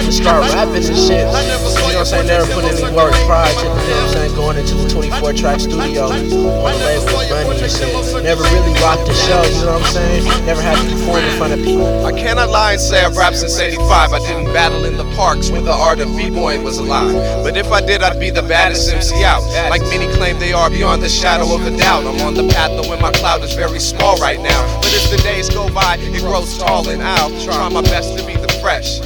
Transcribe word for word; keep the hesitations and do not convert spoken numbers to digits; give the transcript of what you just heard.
to start rapping and shit, you know what I'm saying, never put any work prior to, you know what I'm saying, going into a twenty-four track studio on the label with money and shit. Never really rocked the show, you know what I'm saying? Never had to perform in front of people. I cannot lie and say I've rapped since eighty-five. I didn't battle in the parks when the art of b-boying was alive. But if I did, I'd be the baddest M C out. Like many claim they are, beyond the shadow of a doubt. I'm on the path knowing my cloud is very small right now. But as the days go by, it grows tall and I'll try my best to be the fresh.